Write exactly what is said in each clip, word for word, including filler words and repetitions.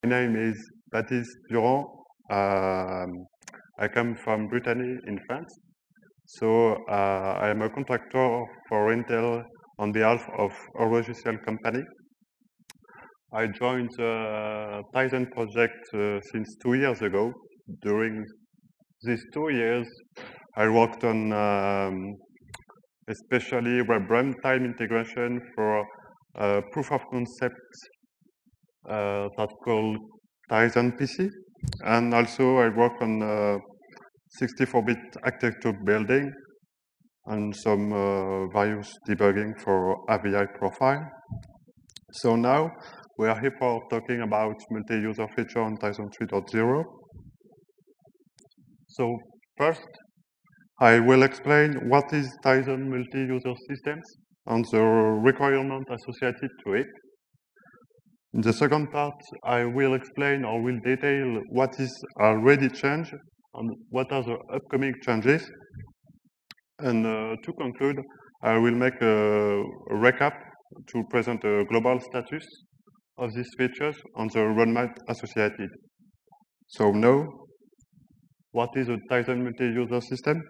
name is Baptiste Durand. Um, I come from Brittany in France. So uh, I am a contractor for Intel on behalf of a logiciel company. I joined the Tizen project uh, since two years ago. During these two years, I worked on um, especially web runtime integration for uh, proof of concept uh, that's called Tizen P C. And also I work on uh, sixty-four bit architecture building and some uh, various debugging for A V I profile. So now we are here for talking about multi-user feature on Tizen three point zero. So first, I will explain what is Tizen multi-user systems and the requirement associated to it. In the second part, I will explain or will detail what is already changed and what are the upcoming changes. And uh, to conclude, I will make a, a recap to present a global status of these features and the roadmap associated. So now, what is a Tizen multi-user system?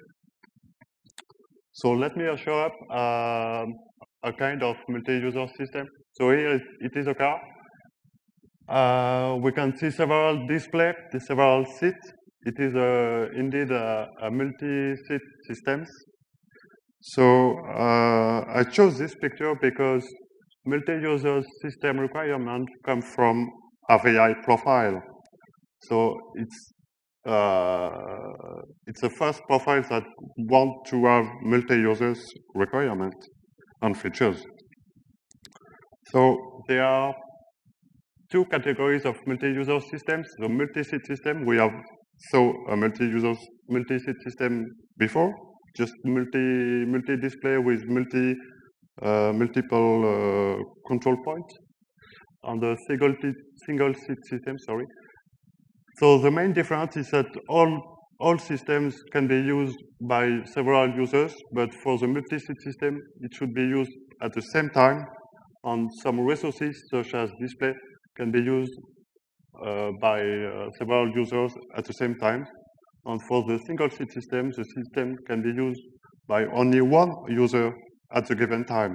So let me show up uh, a kind of multi-user system. So here it, it is a car. Uh, we can see several displays, several seats. It is uh, indeed a, a multi-seat system. So uh, I chose this picture because multi-user system requirements come from A V I profile. So it's uh, it's the first profile that want to have multi-users requirements and features. So there are two categories of multi-user systems. The multi-seat system, we have saw a multi-user multi-seat system before, just multi multi-display with multi uh, multiple uh, control points. On the single single seat system, sorry. So the main difference is that all all systems can be used by several users, but for the multi-seat system, it should be used at the same time. And some resources, such as display, can be used uh, by uh, several users at the same time. And for the single seat system, the system can be used by only one user at the given time.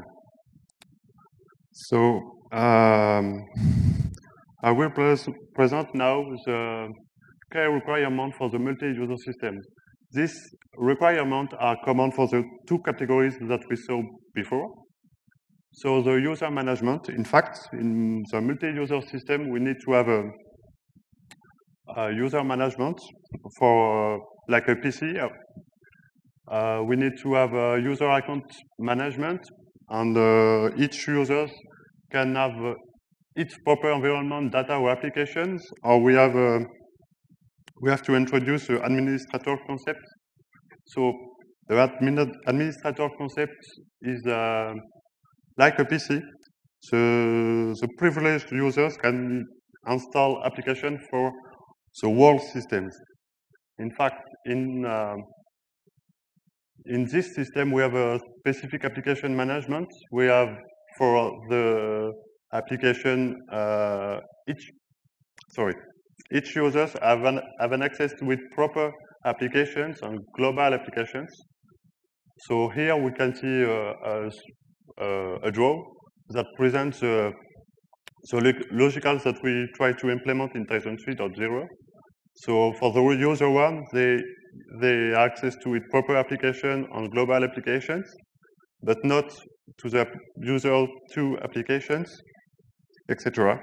So um, I will pres present now the key requirement for the multi-user system. These requirements are common for the two categories that we saw before. So the user management, in fact, in the multi-user system, we need to have a, a user management for uh, like a P C. Uh, we need to have a user account management, and uh, each user can have uh, its proper environment, data, or applications, or we have uh, we have to introduce an administrator concept. So the admin administrator concept is uh, like a P C. The, the privileged users can install applications for the whole systems. In fact, in uh, in this system, we have a specific application management. We have for the application uh, each sorry each users have an have an access with proper applications and global applications. So here we can see uh, a, a, a draw that presents uh, the logicals that we try to implement in Tizen three point zero. So for the user one, they they access to its proper application on global applications, but not to the user two applications, et cetera.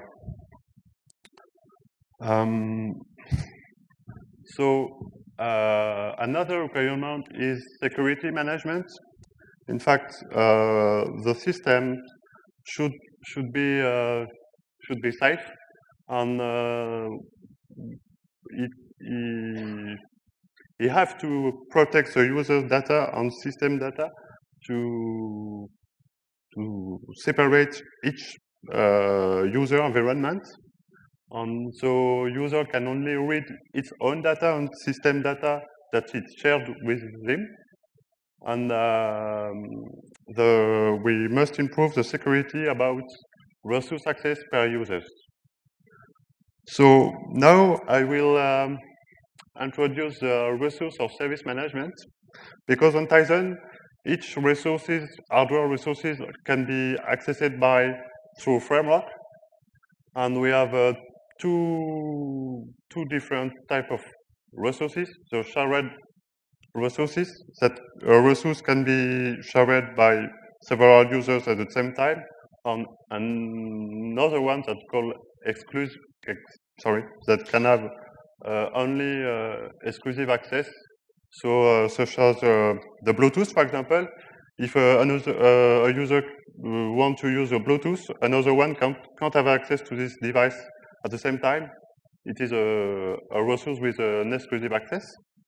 Um, so uh, another requirement is security management. In fact, uh, the system should should be uh, should be safe, and uh, it, it you have to protect the user's data and system data to, to separate each uh, user environment. And so user can only read its own data and system data that it's shared with them. And um, the, we must improve the security about resource access per users. So now I will um, introduce the resource or service management, because on Tizen, each resources, hardware resources, can be accessed by through framework, and we have uh, two two different type of resources. So shared resources, that a resource can be shared by several users at the same time, and another one that's called exclusive, ex, sorry, that can have uh, only uh, exclusive access. So, uh, such as uh, the Bluetooth, for example, if uh, another uh, a user uh, want to use a Bluetooth, another one can't, can't have access to this device at the same time. It is a, a resource with an exclusive access.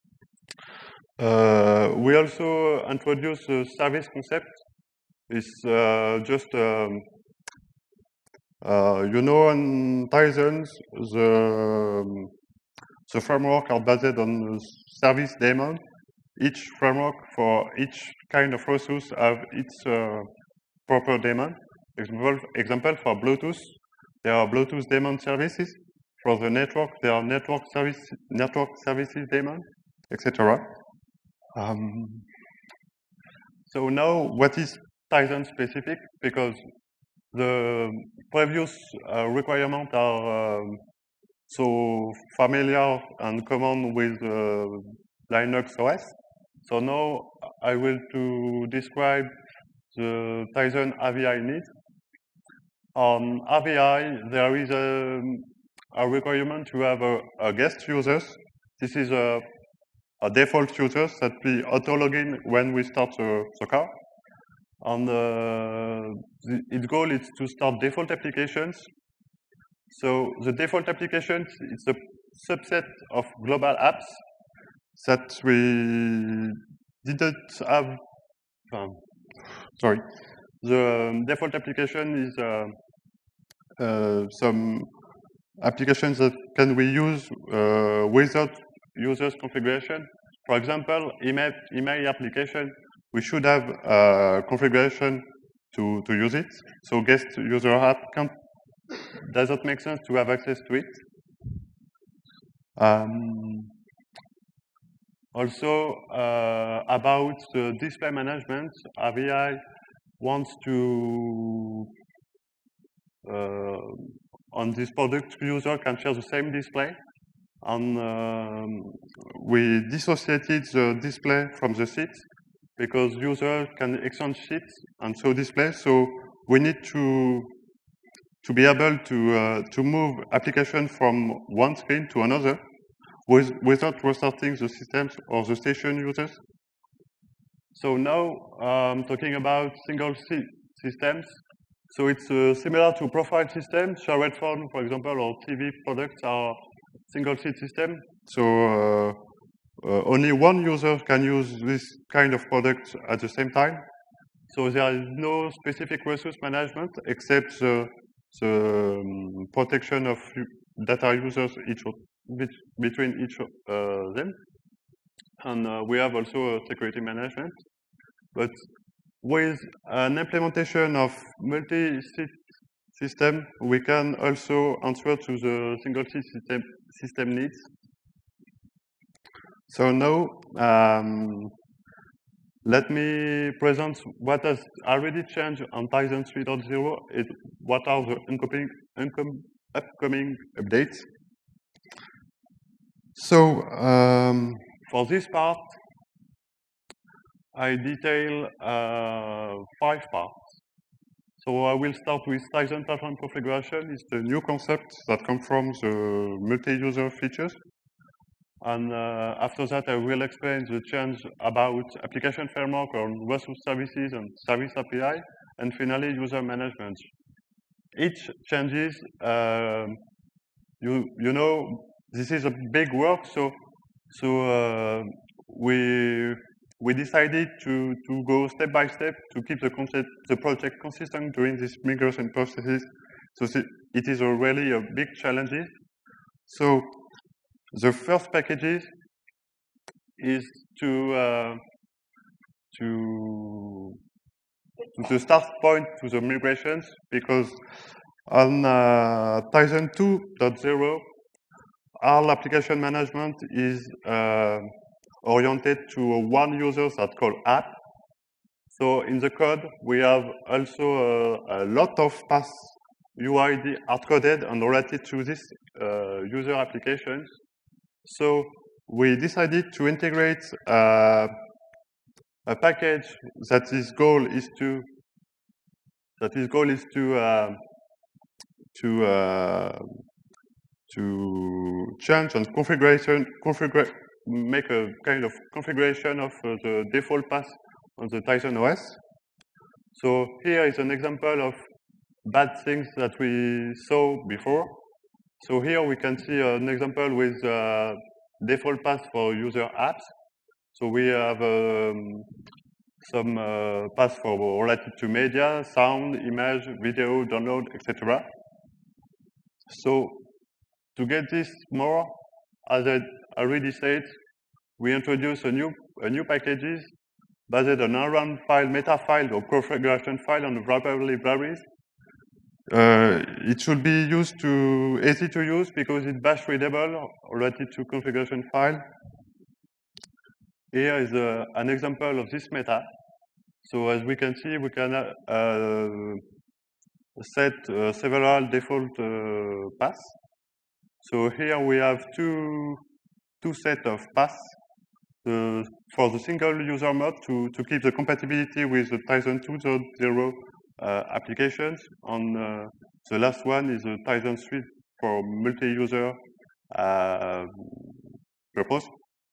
Uh, we also introduce the service concept. It's uh, just, um, uh, you know, on Tizen, the, um, the framework are based on service daemon. Each framework for each kind of resource have its uh, proper daemon. Example, example for Bluetooth, there are Bluetooth daemon services. For the network, there are network service network services daemon, et cetera. Um, so now, what is Tizen specific? Because the previous uh, requirements are um, so familiar and common with uh, Linux O S. So now I will to describe the Tizen A V I needs. On A V I, there is a, a requirement to have a, a guest users. This is a, a default users that we auto login when we start the, the car. And uh, the, its goal is to start default applications. So the default applications is a subset of global apps that we didn't have. Um, sorry, the um, default application is uh, uh, some applications that can we use uh, without users configuration. For example, email, email application, we should have a configuration to, to use it. So guest user app can't, doesn't make sense to have access to it. Um, also, uh, about the display management, A V I wants to, uh, on this product, user can share the same display. And um, we dissociated the display from the seat because user can exchange sheets and show display. So we need to to be able to uh, to move application from one screen to another with, without restarting the systems or the station users. So now um, talking about single seat systems. So it's uh, similar to profile systems. Shared phone, for example, or T V products are single seat system. So uh, uh, only one user can use this kind of product at the same time. So there is no specific resource management except the, the um, protection of data users each between each of uh, them. And uh, we have also a security management. But with an implementation of multi-seat system, we can also answer to the single-seat system, system needs. So now, um, let me present what has already changed on Tizen three point zero. What are the incoming, incoming, upcoming updates? So um, for this part, I detail uh, five parts. So I will start with Tizen platform configuration. It's the new concept that comes from the multi-user features. And uh, after that, I will explain the change about application framework on resource services and service A P I, and finally, user management. Each changes, uh, you you know, this is a big work, so so uh, we we decided to to go step by step to keep the concept the project consistent during this migration processes. So it is a really a big challenge. So the first packages is to uh, to to the start point to the migrations, because On uh, Tizen two point zero, all application management is uh, oriented to one user that's called app. So in the code, we have also a, a lot of path U I D hard-coded and related to this uh, user applications. So we decided to integrate uh, a package that its goal is to that its goal is to uh, to uh, to change and configuration configure make a kind of configuration of uh, the default path on the Tizen O S. So here is an example of bad things that we saw before. So here we can see an example with uh, default path for user apps. So we have um, some uh, paths for related to media, sound, image, video, download, et cetera. So to get this more, as I already said, we introduce a new a new packages based on around file, meta file, or configuration file on the wrapper libraries. Uh, it should be used to easy to use because it's bash readable related to configuration file. Here is a, an example of this meta. So as we can see, we can uh, set uh, several default uh, paths. So here we have two two set of paths uh, for the single user mode to to keep the compatibility with the Tizen two point zero uh, applications. On uh, the last one is the Tizen three for multi-user uh, purpose.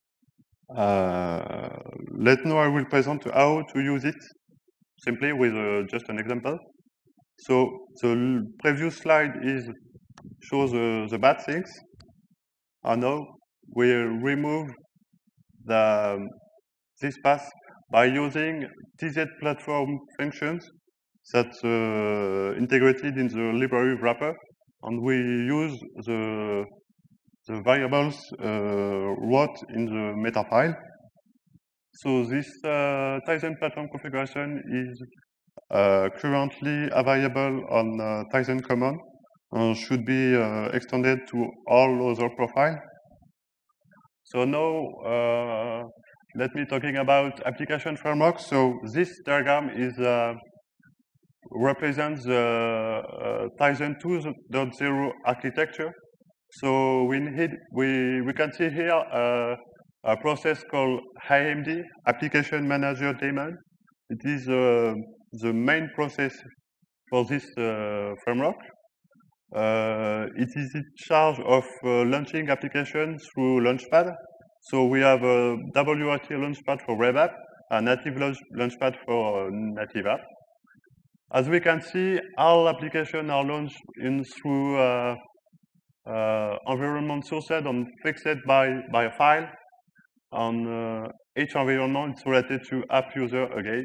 Uh, let now I will present how to use it simply with uh, just an example. So the previous slide is shows uh, the bad things, and now we remove the um, this path by using T Z platform functions that uh, integrated in the library wrapper, and we use the the variables uh, wrote in the meta file. So this uh, Tizen platform configuration is uh, currently available on uh, Tizen Common and should be uh, extended to all other profiles. So now uh, let me talking about application framework. So this diagram is uh, represents the uh, Tizen two point zero architecture. So we need we we can see here uh, a process called A M D, Application Manager Daemon. It is uh, the main process for this uh, framework. Uh, it is in charge of uh, launching applications through Launchpad. So we have a W R T Launchpad for web app, a native launch, Launchpad for uh, native app. As we can see, all applications are launched in through uh, uh, environment sourced and fixed by, by a file. And uh, each environment is related to app user again.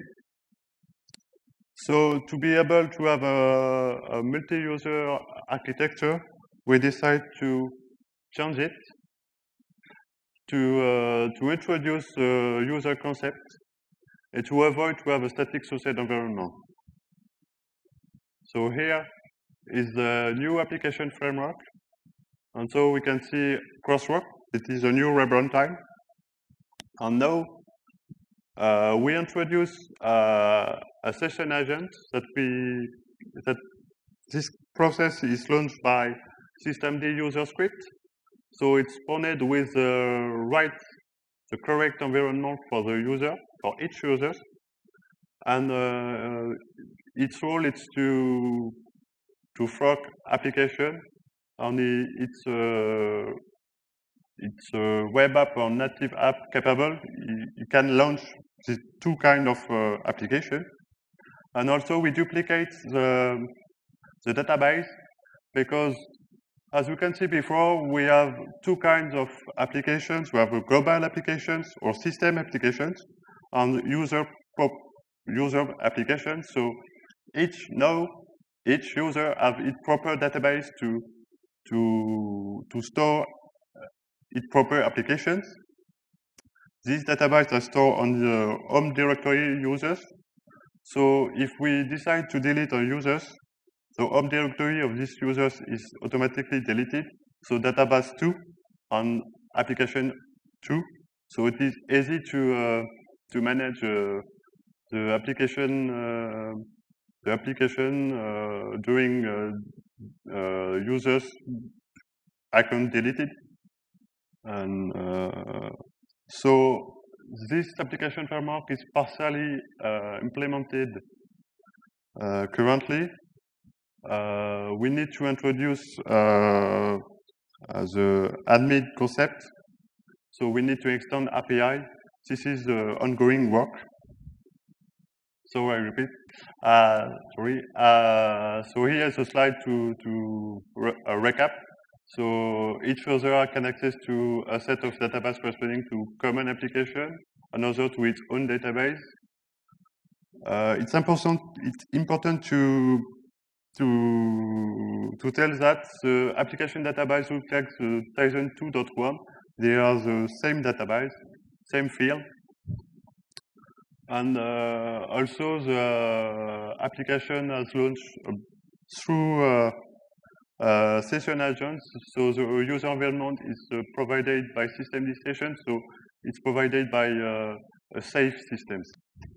So to be able to have a, a multi-user architecture, we decide to change it to uh, to introduce a user concept and to avoid to have a static sourced environment. So here is the new application framework, and so we can see Crosswork. It is a new web runtime, and now uh, we introduce uh, a session agent that we that this process is launched by systemd user script. So it's spawned with the right, the correct environment for the user, for each user, and uh, its role is to to fork application, and it's uh, it's a web app or native app capable. You can launch these two kind of uh, application, and also we duplicate the the database because, as we can see before, we have two kinds of applications. We have a global applications or system applications and user user applications. So each now each user have its proper database to to to store its proper applications. These databases are stored on the home directory users. So if we decide to delete our users, the home directory of these users is automatically deleted. So database two on application two. So it is easy to uh, to manage uh, the application uh, the application uh, during uh, uh, users account deleted. And uh, so this application framework is partially uh, implemented uh, currently. Uh, we need to introduce uh, the admin concept. So we need to extend A P I. This is the ongoing work. So I repeat. Uh, sorry. Uh, so here is a slide to to re uh, recap. So each user can access to a set of databases corresponding to common application, another to its own database. Uh, it's important. It's important to to to tell that the application database will take the Tizen two point one. They are the same database, same field, and uh, also the application has launched uh, through uh, uh, session agents. So the user environment is uh, provided by system station. So it's provided by uh, a safe systems.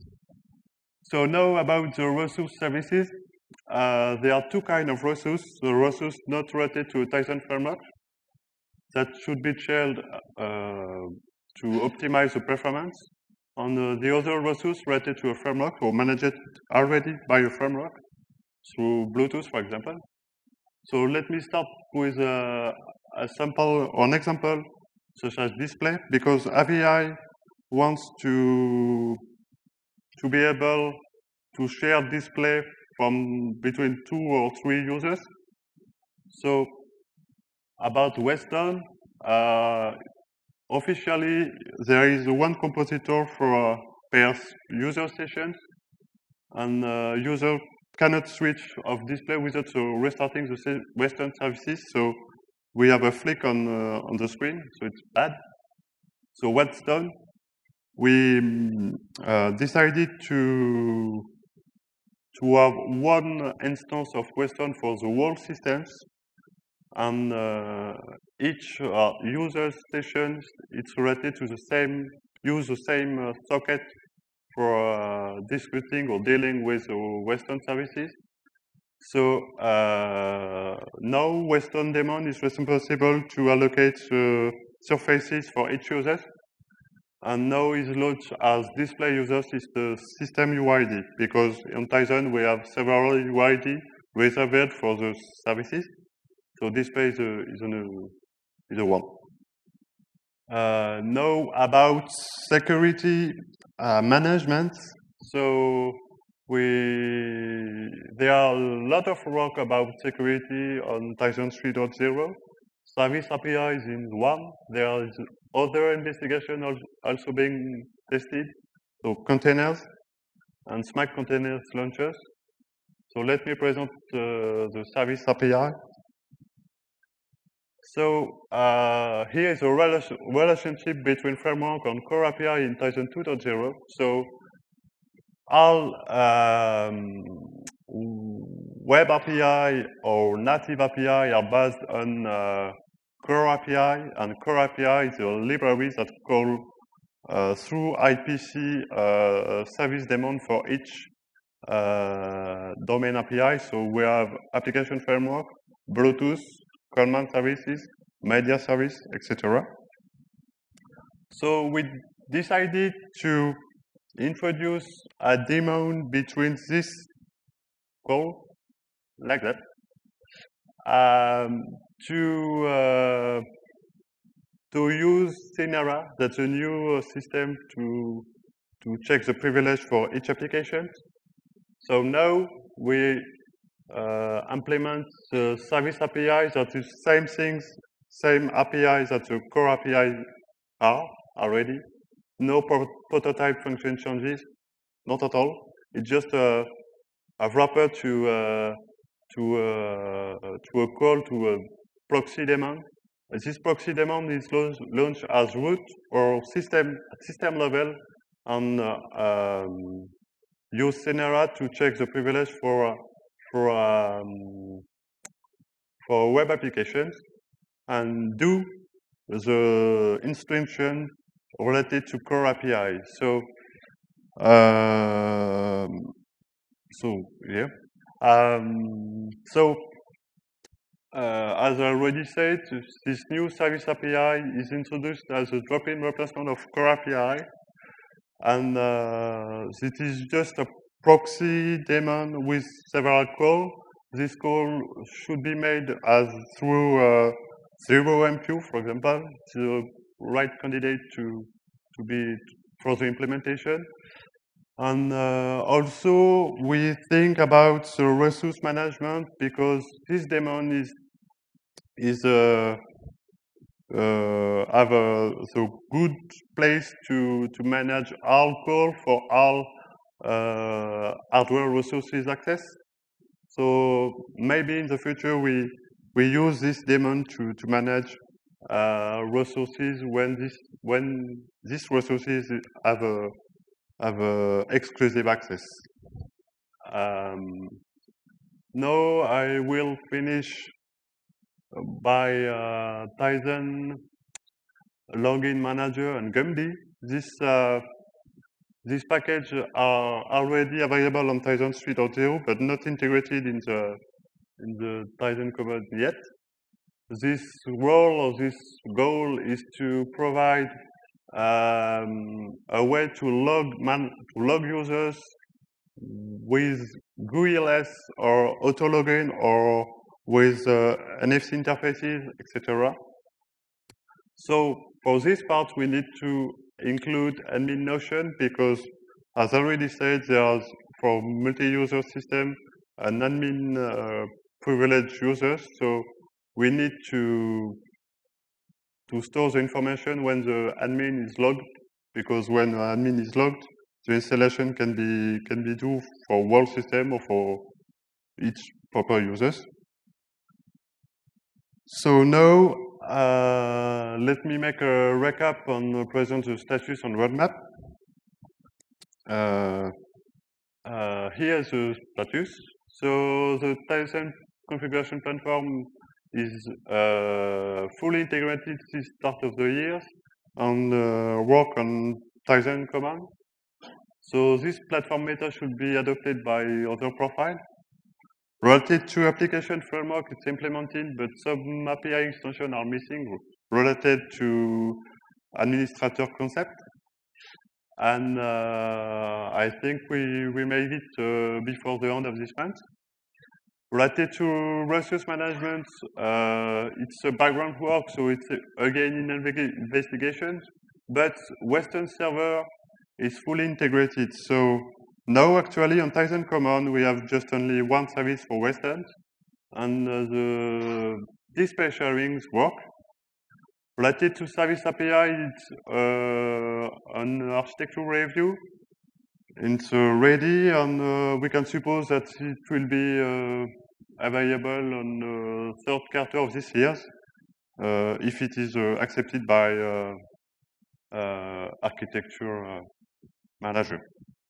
So now about the resource services. Uh, there are two kinds of resources. The resource not related to a Tizen framework that should be shared uh, to optimize the performance. And uh, the other resource related to a framework or managed already by a framework through Bluetooth, for example. So let me start with a, a sample or an example such as display, because A V I wants to to be able to share display from between two or three users. So about Weston, uh, officially there is one compositor for uh, per user sessions, and uh, user cannot switch of display without uh, restarting the Weston services. So we have a flick on uh, on the screen, so it's bad. So what's done? We uh, decided to to have one instance of Weston for the whole systems, and uh, each uh, user station it's related to the same use the same uh, socket for uh, discussing or dealing with uh, Weston services. So uh, now Weston daemon is responsible to allocate uh, surfaces for each user, and now is launched as display users is the system U I D, because in Tizen we have several U I D reserved for the services. So display is a, is a, is a one. Uh, now about security uh, management. So we there are a lot of work about security on Tizen three point zero. Service A P I is in one. There is other investigation also being tested. So containers and smart containers launchers. So let me present uh, the service A P I. So uh, here is a rela relationship between framework and core A P I in Tizen two point zero. So all um, web A P I or native A P I are based on uh, core A P I, and core A P I is a library that call uh, through I P C uh, service daemon for each uh, domain A P I. So we have application framework, Bluetooth, command services, media service, et cetera. So we decided to introduce a daemon between this call, like that, um, to uh, to use Synera. That's a new uh, system to to check the privilege for each application. So now we uh, implement the service A P I that is same things, same A P I that the core A P I are already. No prototype function changes, not at all. It's just a, a wrapper to uh, to uh, to a call to a proxy daemon. This proxy daemon is launched as root or system system level, and uh, um, use Synera to check the privilege for uh, for um, for web applications and do the instruction related to Core A P I. So, um, so yeah. Um, so, uh, as I already said, this new service A P I is introduced as a drop-in replacement of Core A P I, and uh, it is just a proxy daemon with several calls. This call should be made as through uh, zero M Q, for example, the right candidate to to be for the implementation. And uh, also we think about the resource management, because this daemon is is uh, uh, have a so good place to to manage all call for all uh, hardware resources access. So maybe in the future we we use this daemon to to manage uh, resources when this when these resources have a have a exclusive access. Um, now I will finish by uh, Tizen Login Manager and Gumby. This uh, These packages are already available on Tizen three point zero, but not integrated in the in the Tizen command yet. This role or this goal is to provide um, a way to log man to log users with G U I L S or auto login or with uh, N F C interfaces, et cetera. So for this part, we need to include admin notion, because, as already said, there's for multi-user system an admin uh, privileged users. So we need to to store the information when the admin is logged, because when the admin is logged, the installation can be can be due for whole system or for each proper users. So now uh, let me make a recap on uh, present the status on roadmap. Uh, uh, here is the status. So the Tizen configuration platform is uh, fully integrated since start of the year and uh, work on Tizen command. So this platform meta should be adopted by other profile. Related to application framework, it's implemented, but some A P I extensions are missing related to administrator concept. And uh, I think we, we made it uh, before the end of this month. Related to resource management, uh, it's a background work, so it's uh, again in investigation, but Western server is fully integrated. So now actually on Tizen command, we have just only one service for Western, and uh, the display sharings work. Related to service A P I, it's uh, an architecture review. It's uh, ready, and uh, we can suppose that it will be uh, available on the third quarter of this year, uh, if it is uh, accepted by uh, uh, architecture uh, manager.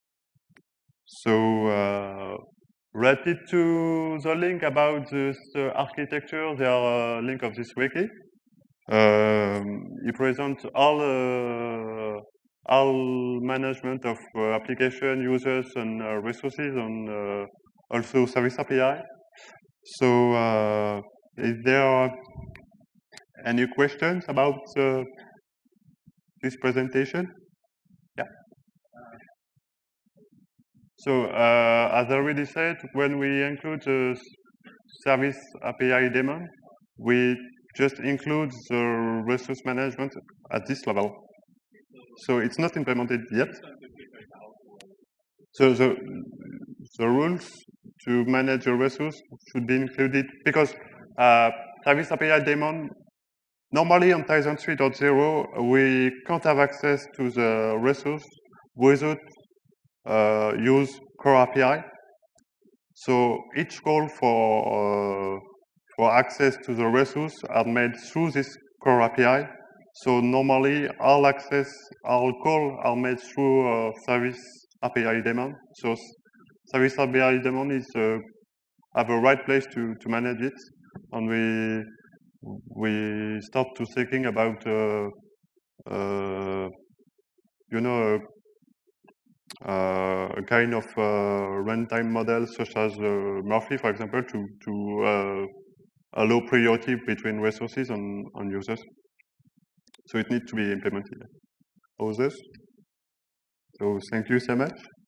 So uh, related to the link about this uh, architecture, there are a link of this wiki. Um, it presents all uh, all management of uh, application users and uh, resources, and uh, also service A P I. So uh, is there any questions about uh, this presentation? Yeah. So uh, as I already said, when we include the service A P I daemon, we just include the resource management at this level. So it's not implemented yet. So the, the rules to manage your resource should be included, because uh, service A P I daemon, normally on Tizen three point zero, we can't have access to the resource without uh, use Core A P I. So each call for uh, for access to the resource are made through this Core A P I. So normally all access, all call are made through uh, service A P I daemon. So service A P I daemon is a have a right place to, to manage it, and we we start to thinking about uh, uh, you know uh, a kind of uh, runtime model such as uh, Murphy, for example, to to uh, allow priority between resources and, and users. So it needs to be implemented. Others? So thank you so much.